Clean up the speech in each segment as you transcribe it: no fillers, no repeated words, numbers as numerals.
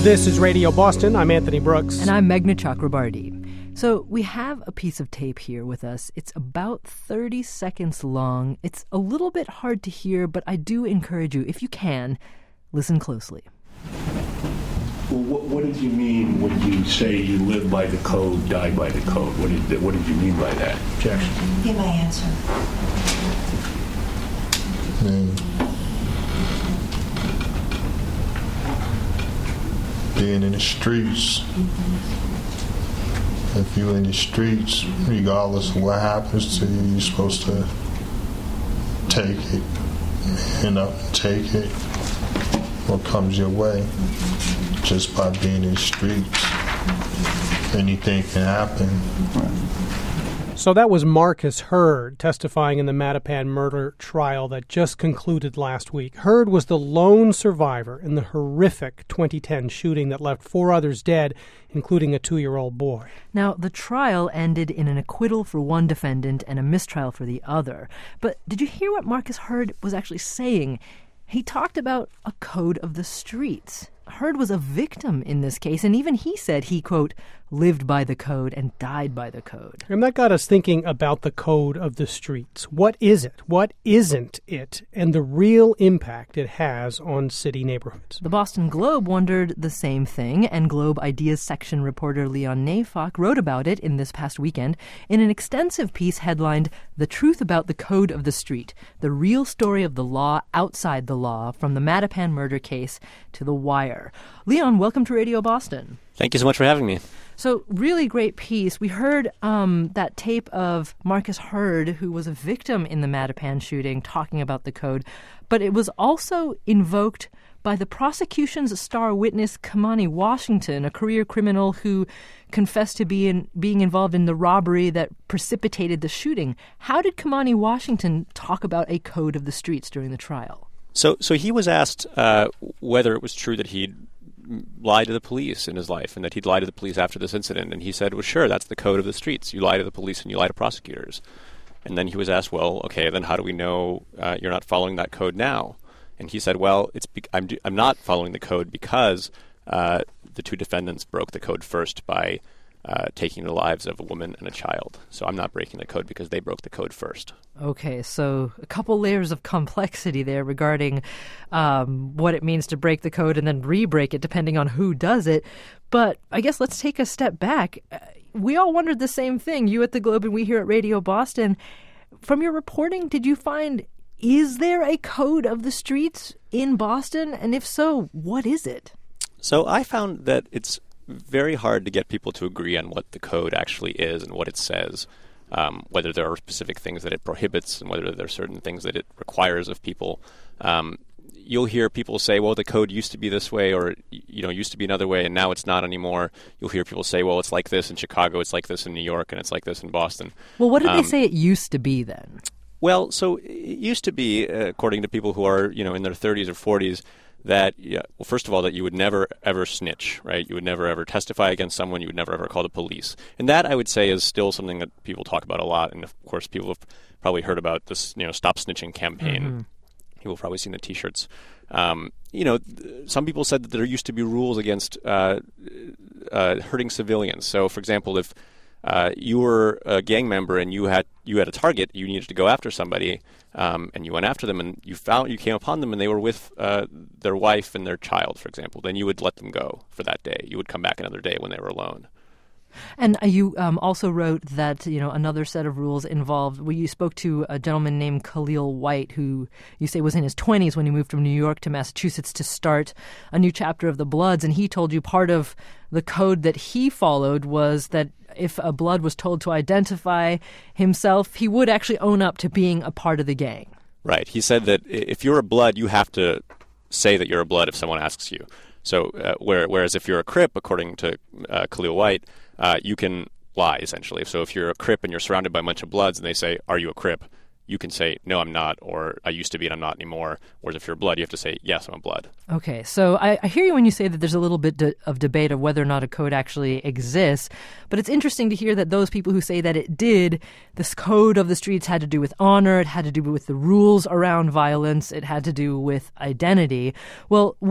This is Radio Boston. I'm Anthony Brooks. And I'm Meghna Chakrabarti. So we have a piece of tape here with us. It's about 30 seconds long. It's a little bit hard to hear, but I do encourage you, if you can, listen closely. Well, what did you mean when you say you live by the code, die by the code? What did you mean by that? Jackson? Give my answer. Being in the streets. If you're in the streets, regardless of what happens to you, you're supposed to take it, man up and take it, what comes your way. Just by being in the streets, anything can happen. So that was Marcus Hurd testifying in the Mattapan murder trial that just concluded last week. Hurd was the lone survivor in the horrific 2010 shooting that left 4 others dead, including a 2-year-old boy. Now, the trial ended in an acquittal for one defendant and a mistrial for the other. But did you hear what Marcus Hurd was actually saying? He talked about a code of the streets. Hurd was a victim in this case, and even he said he, quote, lived by the code and died by the code. And that got us thinking about the code of the streets. What is it? What isn't it? And the real impact it has on city neighborhoods. The Boston Globe wondered the same thing, and Globe Ideas section reporter Leon Neyfakh wrote about it in this past weekend in an extensive piece headlined The Truth About the Code of the Street, the real story of the law outside the law, from the Mattapan murder case to the wire. Leon, welcome to Radio Boston. Thank you so much for having me. So, really great piece. We heard that tape of Marcus Hurd, who was a victim in the Mattapan shooting, talking about the code. But it was also invoked by the prosecution's star witness, Kamani Washington, a career criminal who confessed to being involved in the robbery that precipitated the shooting. How did Kamani Washington talk about a code of the streets during the trial? So he was asked whether it was true that he'd lied to the police in his life and that he'd lied to the police after this incident. And he said, well, sure, that's the code of the streets. You lie to the police and you lie to prosecutors. And then he was asked, well, okay, then how do we know you're not following that code now? And he said, well, I'm not following the code because the 2 defendants broke the code first by taking the lives of a woman and a child. So I'm not breaking the code because they broke the code first. Okay, so a couple layers of complexity there regarding what it means to break the code and then re-break it depending on who does it. But I guess let's take a step back. We all wondered the same thing, you at the Globe and we here at Radio Boston. From your reporting, did you find, is there a code of the streets in Boston? And if so, what is it? So I found that it's very hard to get people to agree on what the code actually is and what it says, whether there are specific things that it prohibits and whether there are certain things that it requires of people. You'll hear people say, well, the code used to be this way or, used to be another way and now it's not anymore. You'll hear people say, well, it's like this in Chicago, it's like this in New York, and it's like this in Boston. Well, what did they say it used to be then? Well, so it used to be, according to people who are, in their 30s or 40s, that, first of all, that you would never, ever snitch, right? You would never, ever testify against someone. You would never, ever call the police. And that, I would say, is still something that people talk about a lot. And, of course, people have probably heard about this, Stop Snitching campaign. Mm-hmm. People have probably seen the T-shirts. Some people said that there used to be rules against hurting civilians. So, for example, if you were a gang member and you had a target, you needed to go after somebody, and you went after them, and you came upon them, and they were with their wife and their child, for example. Then you would let them go for that day. You would come back another day when they were alone. And you also wrote that, another set of rules involved, you spoke to a gentleman named Khalil White, who you say was in his 20s when he moved from New York to Massachusetts to start a new chapter of the Bloods. And he told you part of the code that he followed was that if a Blood was told to identify himself, he would actually own up to being a part of the gang. Right. He said that if you're a Blood, you have to say that you're a Blood if someone asks you. So whereas if you're a Crip, according to Khalil White, you can lie, essentially. So if you're a Crip and you're surrounded by a bunch of Bloods and they say, are you a Crip? You can say, no, I'm not, or I used to be and I'm not anymore. Whereas if you're a Blood, you have to say, yes, I'm a Blood. Okay, so I hear you when you say that there's a little bit of debate of whether or not a code actually exists. But it's interesting to hear that those people who say that it did, this code of the streets had to do with honor, it had to do with the rules around violence, it had to do with identity. Well, we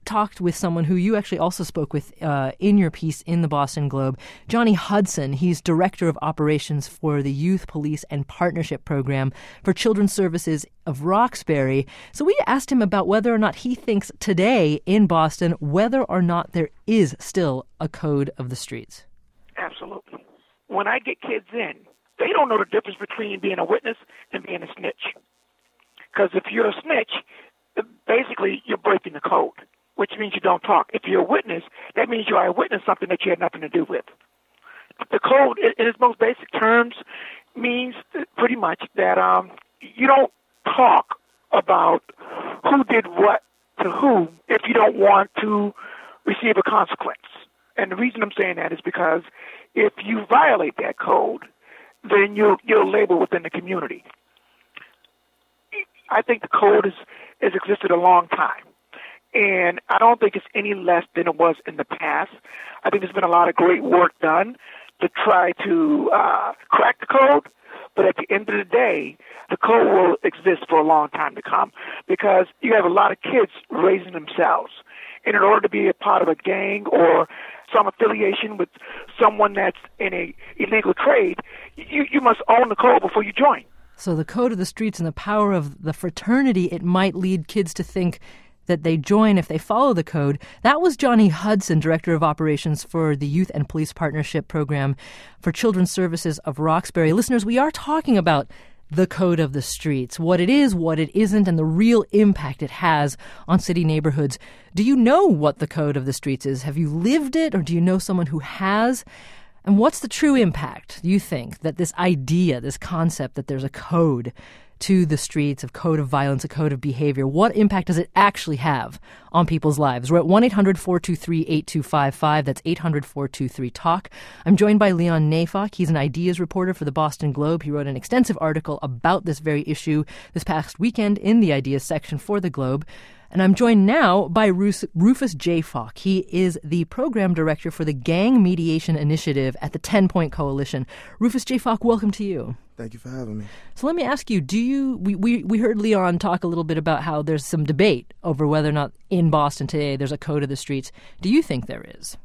talked with someone who you actually also spoke with in your piece in the Boston Globe, Johnny Hudson. He's Director of Operations for the Youth Police and Partnership Program for Children's Services of Roxbury. So we asked him about whether or not he thinks today in Boston, whether or not there is still a code of the streets. Absolutely. When I get kids in, they don't know the difference between being a witness and being a snitch. Because if you're a snitch, basically you're breaking the code, which means you don't talk. If you're a witness, that means you eyewitness something that you had nothing to do with. The code, in its most basic terms, means pretty much that you don't talk about who did what to who if you don't want to receive a consequence. And the reason I'm saying that is because if you violate that code, then you're labeled within the community. I think the code has existed a long time, and I don't think it's any less than it was in the past. I think there's been a lot of great work done to try to crack the code, but at the end of the day, the code will exist for a long time to come because you have a lot of kids raising themselves. And in order to be a part of a gang or some affiliation with someone that's in a illegal trade, you must own the code before you join. So the code of the streets and the power of the fraternity, it might lead kids to think that they join if they follow the code. That was Johnny Hudson, Director of Operations for the Youth and Police Partnership Program for Children's Services of Roxbury. Listeners, we are talking about the code of the streets, what it is, what it isn't, and the real impact it has on city neighborhoods. Do you know what the code of the streets is? Have you lived it, or do you know someone who has? And what's the true impact, you think, that this idea, this concept that there's a code to the streets, a code of violence, a code of behavior, what impact does it actually have on people's lives? We're at 1-800-423-8255. That's 800-423-TALK. I'm joined by Leon Neyfakh. He's an ideas reporter for the Boston Globe. He wrote an extensive article about this very issue this past weekend in the ideas section for the Globe. And I'm joined now by Rufus J. Falk. He is the program director for the Gang Mediation Initiative at the 10 Point Coalition. Rufus J. Falk, welcome to you. Thank you for having me. So let me ask you, we heard Leon talk a little bit about how there's some debate over whether or not in Boston today there's a code of the streets. Do you think there is?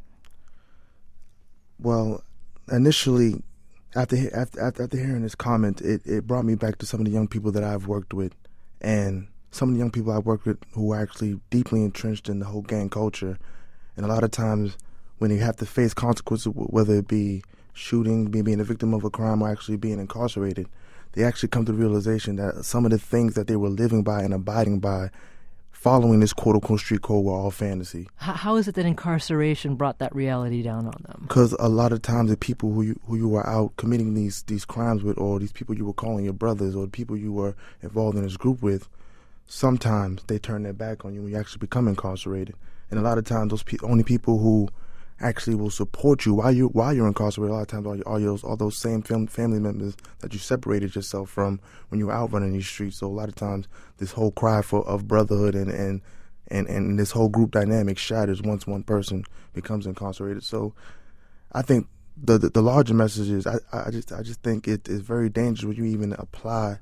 Well, initially, after hearing this comment, it brought me back to some of the young people that I've worked with, and some of the young people I work with who are actually deeply entrenched in the whole gang culture. And a lot of times when you have to face consequences, whether it be shooting, being a victim of a crime, or actually being incarcerated, they actually come to the realization that some of the things that they were living by and abiding by following this quote-unquote street code were all fantasy. How is it that incarceration brought that reality down on them? Because a lot of times the people who you were out committing these crimes with, or these people you were calling your brothers, or the people you were involved in this group with, sometimes they turn their back on you when you actually become incarcerated. And a lot of times those only people who actually will support you while you're incarcerated, a lot of times are those same family members that you separated yourself from when you were out running these streets. So a lot of times this whole cry of brotherhood and this whole group dynamic shatters once one person becomes incarcerated. So I think the larger message is I just think it is very dangerous when you even imply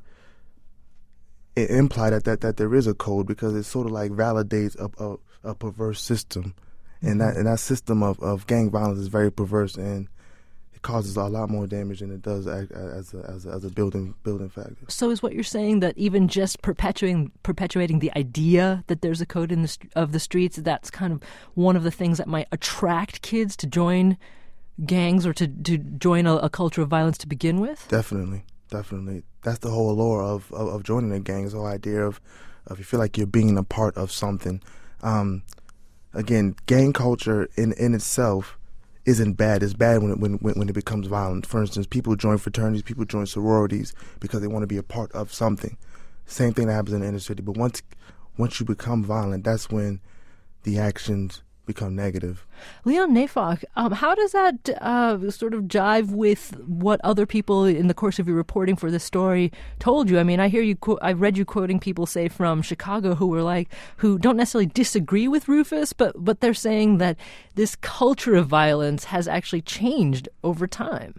that there is a code, because it sort of like validates a perverse system. And that system of gang violence is very perverse, and it causes a lot more damage than it does as a building factor. So is what you're saying that even just perpetuating the idea that there's a code of the streets, that's kind of one of the things that might attract kids to join gangs or to join a culture of violence to begin with? Definitely. That's the whole allure of joining a gang, is the whole idea of you feel like you're being a part of something. Again, gang culture in itself isn't bad. It's bad when it becomes violent. For instance, people join fraternities, people join sororities because they want to be a part of something. Same thing that happens in the inner city. But once you become violent, that's when the actions become negative. Leon Neyfakh, how does that sort of jive with what other people in the course of your reporting for this story told you? I mean, I read you quoting people, say, from Chicago who don't necessarily disagree with Rufus, but they're saying that this culture of violence has actually changed over time.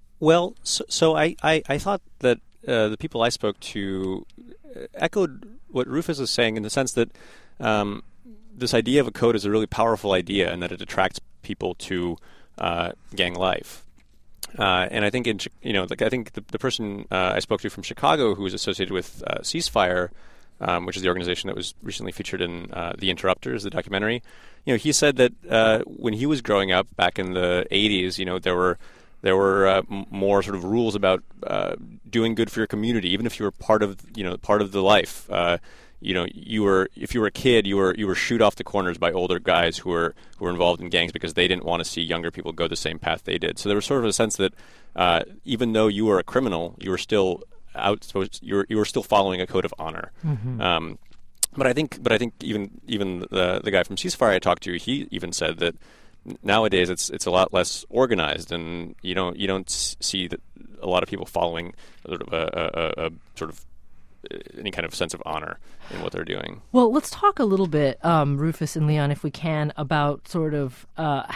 So I thought that the people I spoke to echoed what Rufus is saying in the sense that this idea of a code is a really powerful idea, and that it attracts people to gang life. And I think I think the person I spoke to from Chicago, who was associated with Ceasefire, which is the organization that was recently featured in The Interrupters, the documentary. He said that when he was growing up back in the 80s, there were more sort of rules about doing good for your community, even if you were part of the life. If you were a kid, you were shoot off the corners by older guys who were involved in gangs because they didn't want to see younger people go the same path they did. So there was sort of a sense that even though you were a criminal, you were still you were still following a code of honor. Mm-hmm. But I think even the guy from Ceasefire I talked to, he even said that nowadays it's a lot less organized, and you don't see that a lot of people following sort of a sort of any kind of sense of honor in what they're doing. Well, let's talk a little bit, Rufus and Leon, if we can, about sort of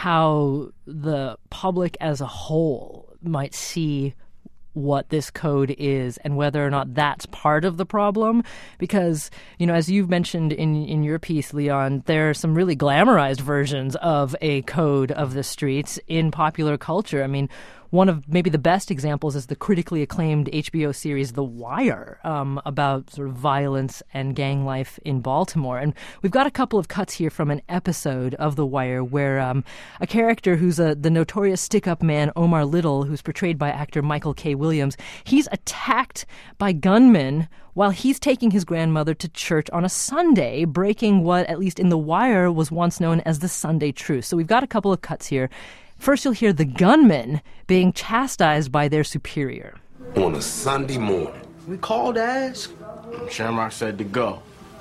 how the public as a whole might see what this code is and whether or not that's part of the problem. Because, as you've mentioned in your piece, Leon, there are some really glamorized versions of a code of the streets in popular culture. I mean, one of maybe the best examples is the critically acclaimed HBO series The Wire, about sort of violence and gang life in Baltimore. And we've got a couple of cuts here from an episode of The Wire where a character who's the notorious stick-up man, Omar Little, who's portrayed by actor Michael K. Williams, he's attacked by gunmen while he's taking his grandmother to church on a Sunday, breaking what, at least in The Wire, was once known as the Sunday Truce. So we've got a couple of cuts here. First, you'll hear the gunmen being chastised by their superior. On a Sunday morning. We called to ask. Shamrock said to go.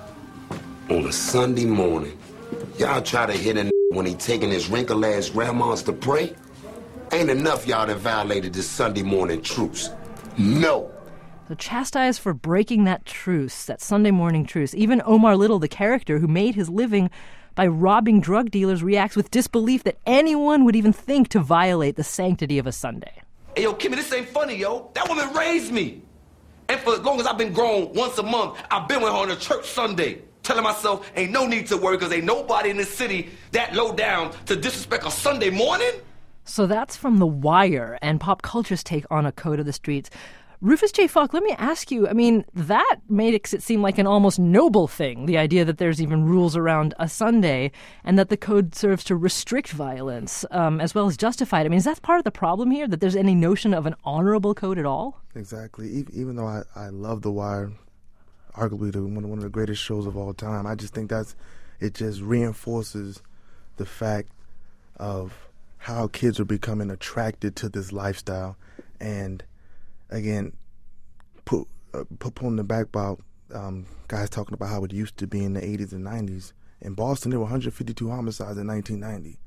On a Sunday morning. Y'all try to hit a when he taking his wrinkled-ass grandmas to pray? Ain't enough y'all that violated this Sunday morning truce. No. So chastised for breaking that truce, that Sunday morning truce. Even Omar Little, the character who made his living by robbing drug dealers, reacts with disbelief that anyone would even think to violate the sanctity of a Sunday. Hey, yo, Kimmy, this ain't funny, yo. That woman raised me. And for as long as I've been grown, once a month, I've been with her on a church Sunday, telling myself ain't no need to worry because ain't nobody in this city that low down to disrespect a Sunday morning. So that's from The Wire and pop culture's take on a code of the streets. Rufus J. Falk, let me ask you, I mean, that makes it seem like an almost noble thing, the idea that there's even rules around a Sunday and that the code serves to restrict violence as well as justify it. I mean, is that part of the problem here, that there's any notion of an honorable code at all? Exactly. Even though I love The Wire, arguably one of the greatest shows of all time, I just think it just reinforces the fact of how kids are becoming attracted to this lifestyle. And again, pulling the back about guys talking about how it used to be in the 80s and 90s. In Boston, there were 152 homicides in 1990.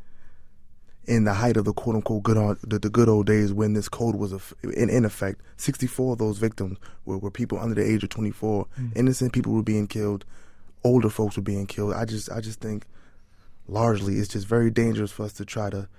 In the height of the quote-unquote the good old days when this code was in effect, 64 of those victims were people under the age of 24. Innocent people were being killed. Older folks were being killed. I just think largely it's just very dangerous for us to try to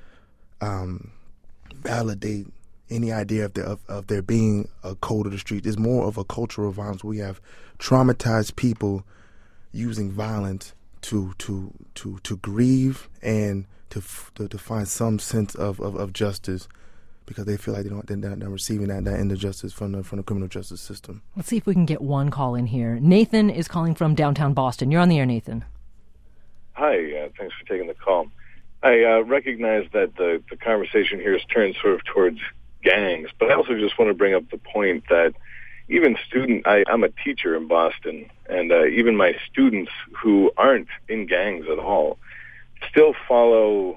validate any idea of there being a code of the street. Is more of a cultural violence. We have traumatized people using violence to grieve and to find some sense of justice because they feel like they're not receiving that end of justice from the criminal justice system. Let's see if we can get one call in here. Nathan is calling from downtown Boston. You're on the air, Nathan. Hi, thanks for taking the call. I recognize that the conversation here is turned sort of towards gangs, but I also just want to bring up the point that even I'm a teacher in Boston, and even my students who aren't in gangs at all still follow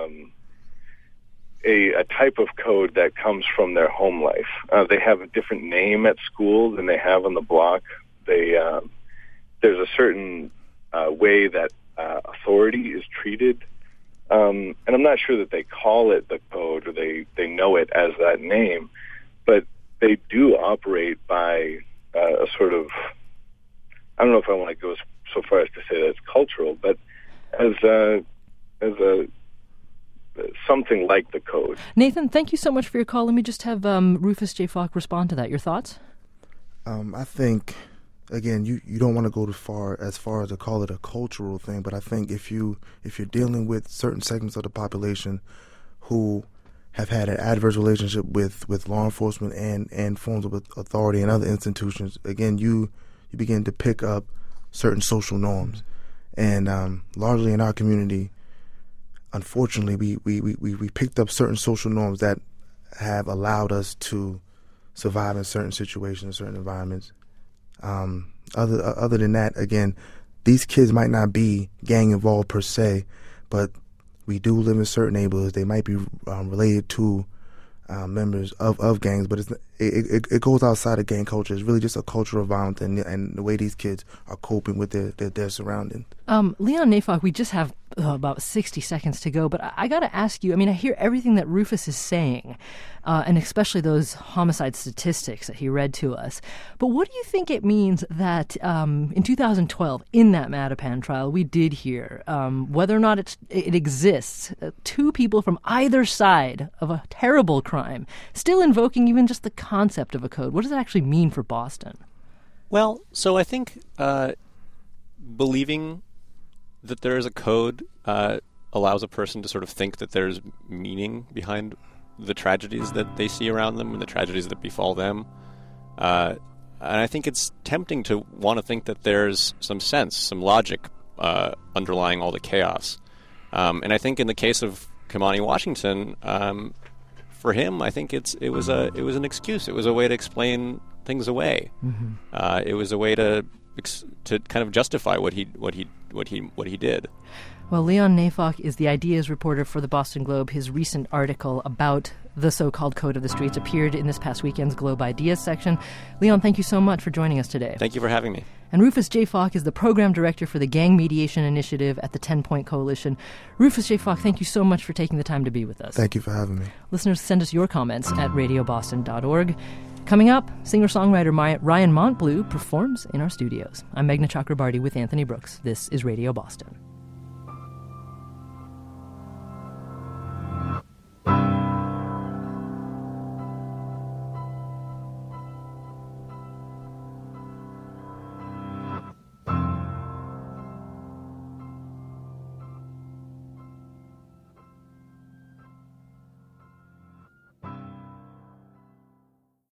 a type of code that comes from their home life. They have a different name at school than they have on the block. There's a certain way that authority is treated. And I'm not sure that they call it the code or they know it as that name, but they do operate by a sort of, I don't know if I want to go so far as to say that it's cultural, but as something like the code. Nathan, thank you so much for your call. Let me just have Rufus J. Falk respond to that. Your thoughts? I think again, you don't want to go as far as to call it a cultural thing, but I think if you're dealing with certain segments of the population who have had an adverse relationship with law enforcement and forms of authority and other institutions, again, you begin to pick up certain social norms. And largely in our community, unfortunately, we picked up certain social norms that have allowed us to survive in certain situations, certain environments. Other than that, again, these kids might not be gang involved per se, but we do live in certain neighborhoods. They might be related to members of gangs, but it goes outside of gang culture. It's really just a culture of violence and the way these kids are coping with their surroundings. Leon Neyfakh, we just have about 60 seconds to go, but I got to ask you, I mean, I hear everything that Rufus is saying, and especially those homicide statistics that he read to us. But what do you think it means that in 2012, in that Mattapan trial, we did hear, whether or not it exists, two people from either side of a terrible crime still invoking even just the concept of a code? What does it actually mean for Boston? Well, so I think believing that there is a code allows a person to sort of think that there's meaning behind the tragedies that they see around them and the tragedies that befall them. And I think it's tempting to want to think that there's some sense, some logic underlying all the chaos. And I think in the case of Kamani Washington, for him, I think it was an excuse. It was a way to explain things away. Mm-hmm. It was a way to kind of justify what he did. Well, Leon Neyfakh is the ideas reporter for the Boston Globe. His recent article about the so-called Code of the Streets appeared in this past weekend's Globe Ideas section. Leon, thank you so much for joining us today. Thank you for having me. And Rufus J. Falk is the program director for the Gang Mediation Initiative at the 10 Point Coalition. Rufus J. Falk, thank you so much for taking the time to be with us. Thank you for having me. Listeners, send us your comments at radioboston.org. Coming up, singer-songwriter Ryan Montbleu performs in our studios. I'm Meghna Chakrabarty with Anthony Brooks. This is Radio Boston.